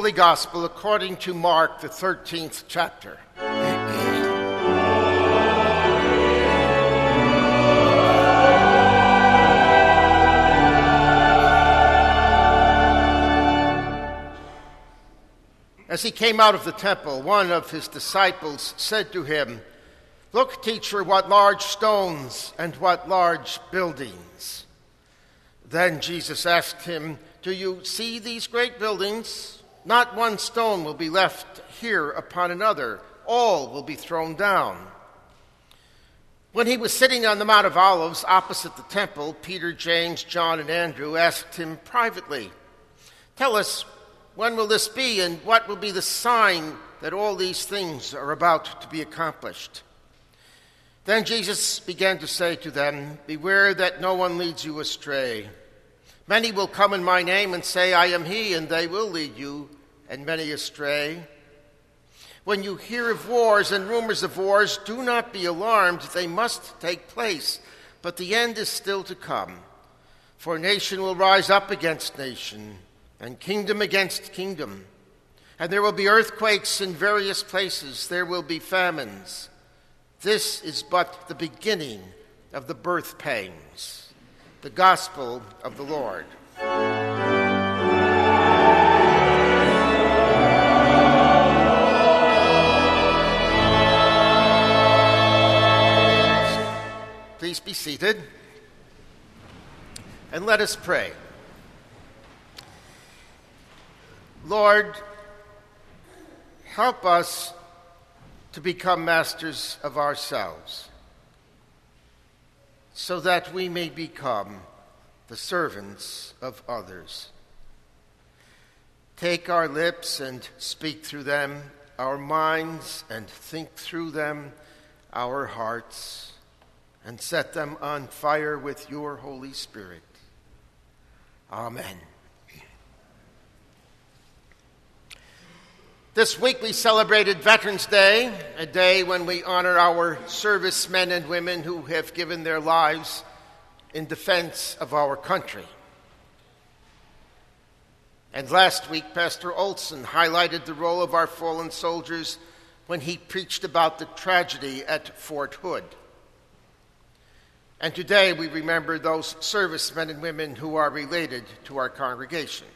Holy Gospel according to Mark, the 13th chapter. As he came out of the temple, one of his disciples said to him, "Look, teacher, what large stones and what large buildings." Then Jesus asked him, "Do you see these great buildings? Not one stone will be left here upon another. All will be thrown down." When he was sitting on the Mount of Olives opposite the temple, Peter, James, John, and Andrew asked him privately, "Tell us, when will this be, and what will be the sign that all these things are about to be accomplished?" Then Jesus began to say to them, "Beware that no one leads you astray. Many will come in my name and say, 'I am he,' and they will lead you, and many astray. When you hear of wars and rumors of wars, do not be alarmed. They must take place, but the end is still to come. For nation will rise up against nation, and kingdom against kingdom. And there will be earthquakes in various places. There will be famines. This is but the beginning of the birth pangs." The Gospel of the Lord. Please be seated, and let us pray. Lord, help us to become masters of ourselves, so that we may become the servants of others. Take our lips and speak through them, our minds and think through them, our hearts, and set them on fire with your Holy Spirit. Amen. This week we celebrated Veterans Day, a day when we honor our servicemen and women who have given their lives in defense of our country. And last week, Pastor Olson highlighted the role of our fallen soldiers when he preached about the tragedy at Fort Hood. And today we remember those servicemen and women who are related to our congregation.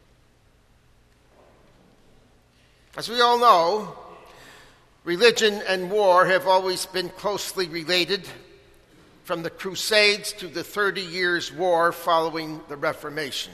As we all know, religion and war have always been closely related, from the Crusades to the 30 Years' War following the Reformation.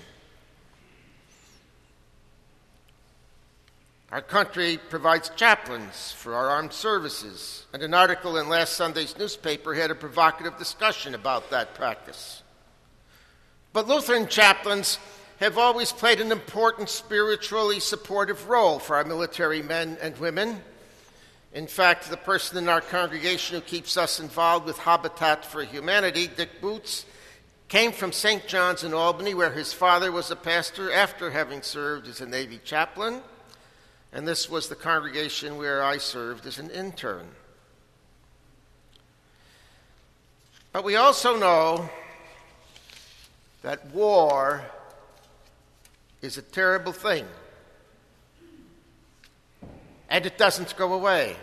Our country provides chaplains for our armed services, and an article in last Sunday's newspaper had a provocative discussion about that practice. But Lutheran chaplains have always played an important spiritually supportive role for our military men and women. In fact, the person in our congregation who keeps us involved with Habitat for Humanity, Dick Boots, came from St. John's in Albany, where his father was a pastor after having served as a Navy chaplain, and this was the congregation where I served as an intern. But we also know that war is a terrible thing, and it doesn't go away.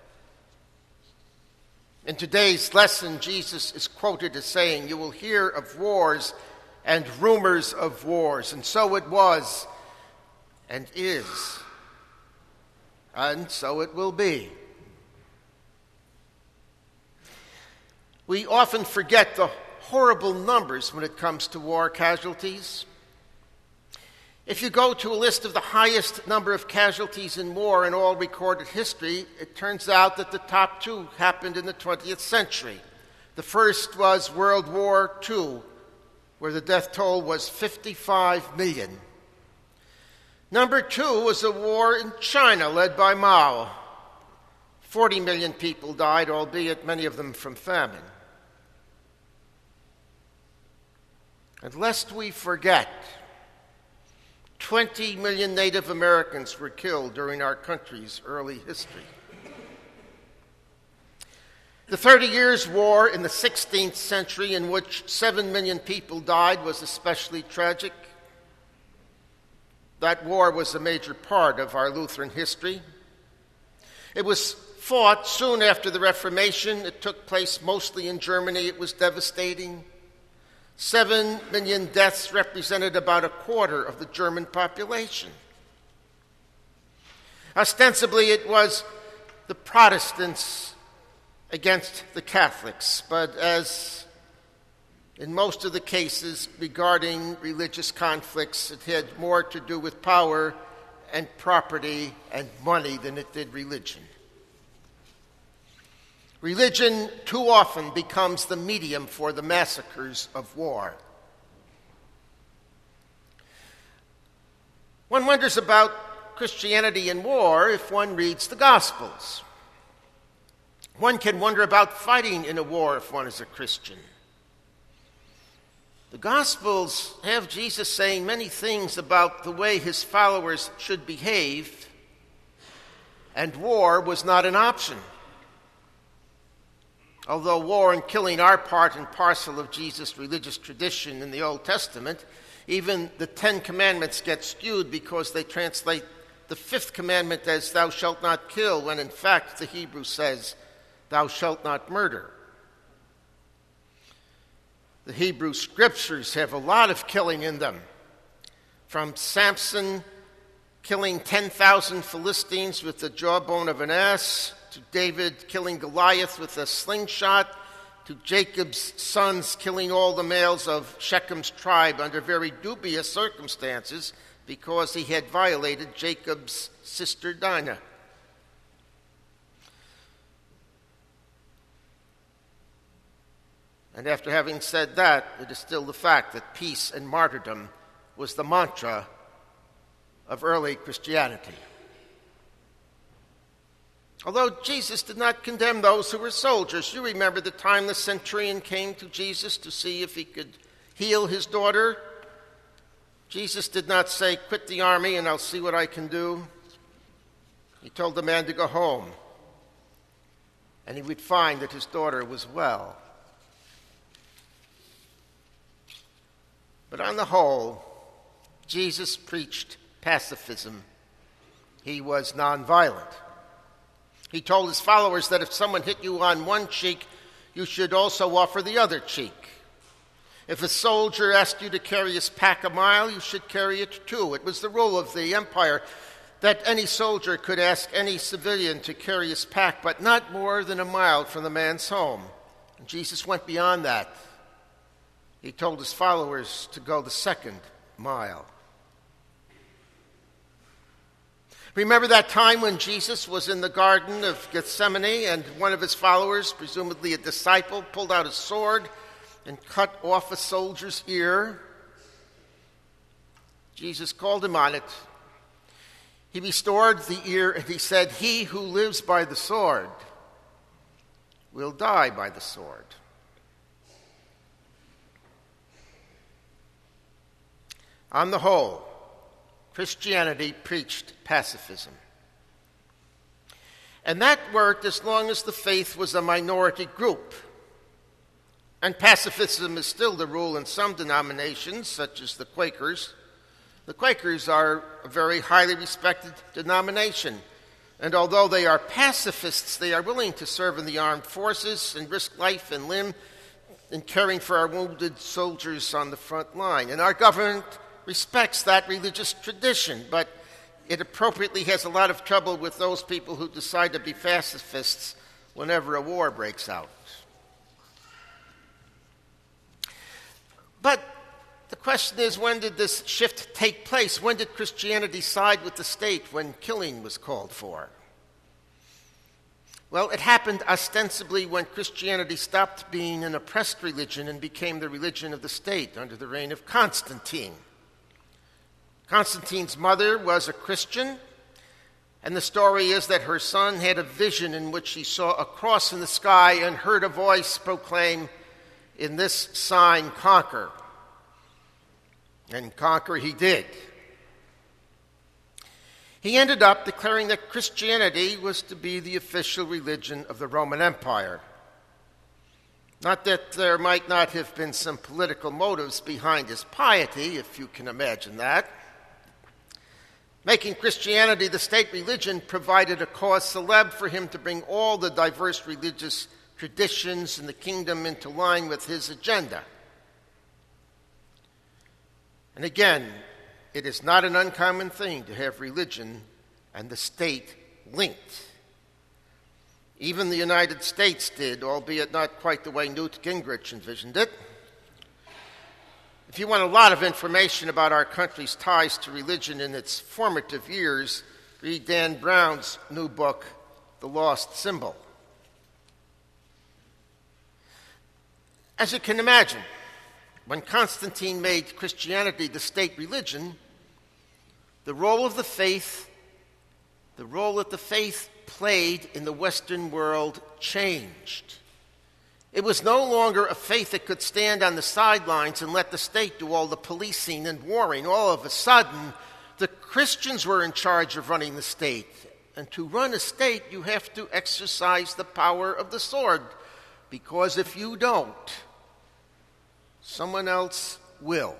In today's lesson, Jesus is quoted as saying, "You will hear of wars and rumors of wars," and so it was and is, and so it will be. We often forget the horrible numbers when it comes to war casualties. If you go to a list of the highest number of casualties in war in all recorded history, it turns out that the top two happened in the 20th century. The first was World War II, where the death toll was 55 million. Number two was a war in China led by Mao. 40 million people died, albeit many of them from famine. And lest we forget, 20 million Native Americans were killed during our country's early history. The 30 Years' War in the 16th century, in which 7 million people died, was especially tragic. That war was a major part of our Lutheran history. It was fought soon after the Reformation. It took place mostly in Germany. It was devastating. 7 million deaths represented about a quarter of the German population. Ostensibly, it was the Protestants against the Catholics, but as in most of the cases regarding religious conflicts, it had more to do with power and property and money than it did religion. Religion too often becomes the medium for the massacres of war. One wonders about Christianity in war if one reads the Gospels. One can wonder about fighting in a war if one is a Christian. The Gospels have Jesus saying many things about the way his followers should behave, and war was not an option. Although war and killing are part and parcel of Jesus' religious tradition in the Old Testament, even the 10 Commandments get skewed because they translate the 5th commandment as thou shalt not kill, when in fact the Hebrew says thou shalt not murder. The Hebrew scriptures have a lot of killing in them, from Samson killing 10,000 Philistines with the jawbone of an ass, to David killing Goliath with a slingshot, to Jacob's sons killing all the males of Shechem's tribe under very dubious circumstances because he had violated Jacob's sister Dinah. And after having said that, it is still the fact that peace and martyrdom was the mantra of early Christianity. Although Jesus did not condemn those who were soldiers, you remember the time the centurion came to Jesus to see if he could heal his daughter. Jesus did not say, quit the army and I'll see what I can do. He told the man to go home, and he would find that his daughter was well. But on the whole, Jesus preached pacifism. He was nonviolent. He told his followers that if someone hit you on one cheek, you should also offer the other cheek. If a soldier asked you to carry his pack a mile, you should carry it too. It was the rule of the empire that any soldier could ask any civilian to carry his pack, but not more than a mile from the man's home. And Jesus went beyond that. He told his followers to go the second mile. Remember that time when Jesus was in the Garden of Gethsemane and one of his followers, presumably a disciple, pulled out a sword and cut off a soldier's ear? Jesus called him on it. He restored the ear and he said, "He who lives by the sword will die by the sword." On the whole, Christianity preached pacifism. And that worked as long as the faith was a minority group. And pacifism is still the rule in some denominations, such as the Quakers. The Quakers are a very highly respected denomination. And although they are pacifists, they are willing to serve in the armed forces and risk life and limb in caring for our wounded soldiers on the front line. And our government respects that religious tradition, but it appropriately has a lot of trouble with those people who decide to be pacifists whenever a war breaks out. But the question is, when did this shift take place? When did Christianity side with the state when killing was called for? Well, it happened ostensibly when Christianity stopped being an oppressed religion and became the religion of the state under the reign of Constantine. Constantine's mother was a Christian, and the story is that her son had a vision in which he saw a cross in the sky and heard a voice proclaim, "In this sign conquer." And conquer he did. He ended up declaring that Christianity was to be the official religion of the Roman Empire. Not that there might not have been some political motives behind his piety, if you can imagine that. Making Christianity the state religion provided a cause célèbre for him to bring all the diverse religious traditions in the kingdom into line with his agenda. And again, it is not an uncommon thing to have religion and the state linked. Even the United States did, albeit not quite the way Newt Gingrich envisioned it. If you want a lot of information about our country's ties to religion in its formative years, read Dan Brown's new book, The Lost Symbol. As you can imagine, when Constantine made Christianity the state religion, the role that the faith played in the Western world changed. It was no longer a faith that could stand on the sidelines and let the state do all the policing and warring. All of a sudden, the Christians were in charge of running the state. And to run a state, you have to exercise the power of the sword, because if you don't, someone else will.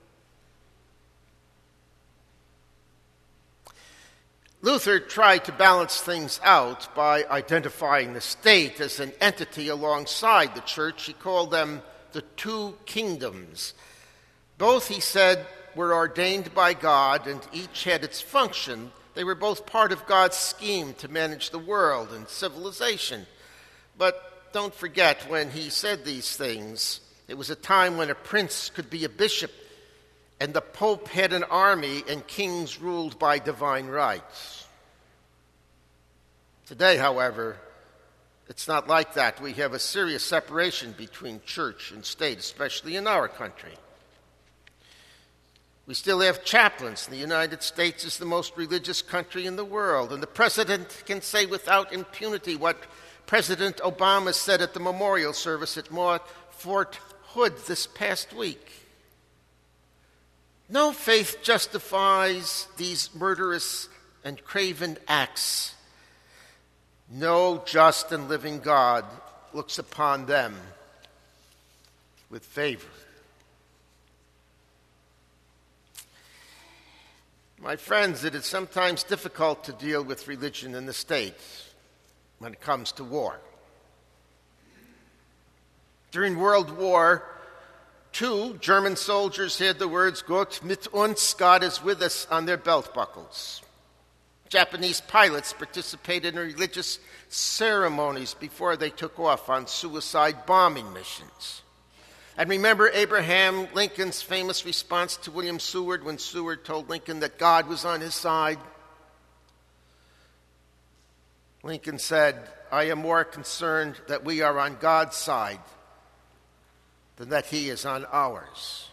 Luther tried to balance things out by identifying the state as an entity alongside the church. He called them the two kingdoms. Both, he said, were ordained by God, and each had its function. They were both part of God's scheme to manage the world and civilization. But don't forget, when he said these things, it was a time when a prince could be a bishop, and the Pope had an army, and kings ruled by divine rights. Today, however, it's not like that. We have a serious separation between church and state, especially in our country. We still have chaplains. The United States is the most religious country in the world, and the president can say without impunity what President Obama said at the memorial service at Fort Hood this past week. No faith justifies these murderous and craven acts. No just and living God looks upon them with favor. My friends, it is sometimes difficult to deal with religion in the state when it comes to war. During World War II, German soldiers had the words "Gott mit uns," God is with us, on their belt buckles. Japanese pilots participated in religious ceremonies before they took off on suicide bombing missions. And remember Abraham Lincoln's famous response to William Seward when Seward told Lincoln that God was on his side? Lincoln said, "I am more concerned that we are on God's side than that he is on ours."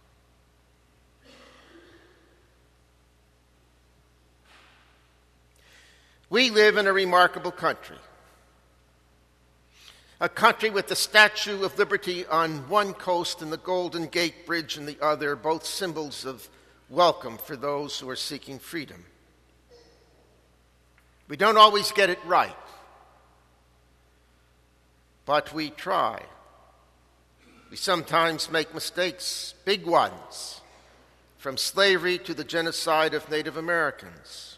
We live in a remarkable country. A country with the Statue of Liberty on one coast and the Golden Gate Bridge on the other, both symbols of welcome for those who are seeking freedom. We don't always get it right, but we try. We sometimes make mistakes, big ones, from slavery to the genocide of Native Americans.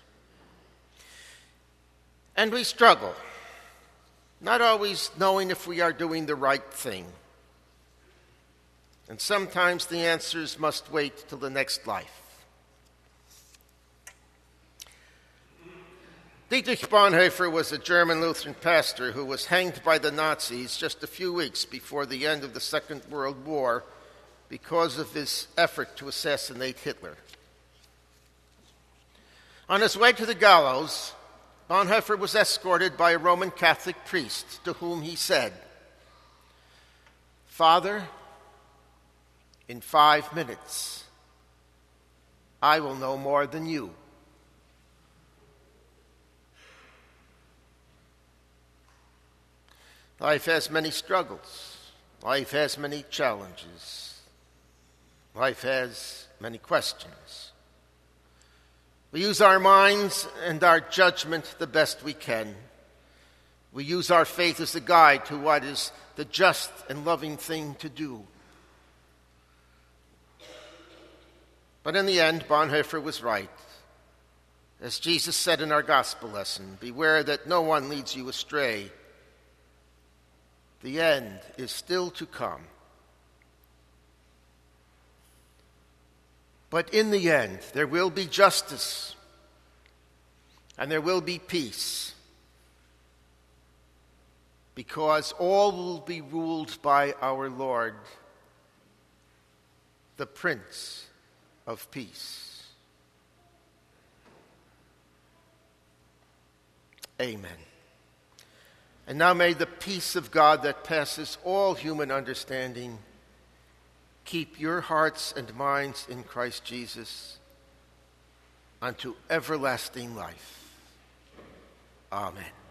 And we struggle, not always knowing if we are doing the right thing. And sometimes the answers must wait till the next life. Dietrich Bonhoeffer was a German Lutheran pastor who was hanged by the Nazis just a few weeks before the end of the Second World War because of his effort to assassinate Hitler. On his way to the gallows, Bonhoeffer was escorted by a Roman Catholic priest to whom he said, "Father, in 5 minutes, I will know more than you." Life has many struggles. Life has many challenges. Life has many questions. We use our minds and our judgment the best we can. We use our faith as a guide to what is the just and loving thing to do. But in the end, Bonhoeffer was right. As Jesus said in our gospel lesson, beware that no one leads you astray. The end is still to come. But in the end, there will be justice and there will be peace, because all will be ruled by our Lord, the Prince of Peace. Amen. And now may the peace of God that passes all human understanding keep your hearts and minds in Christ Jesus unto everlasting life. Amen.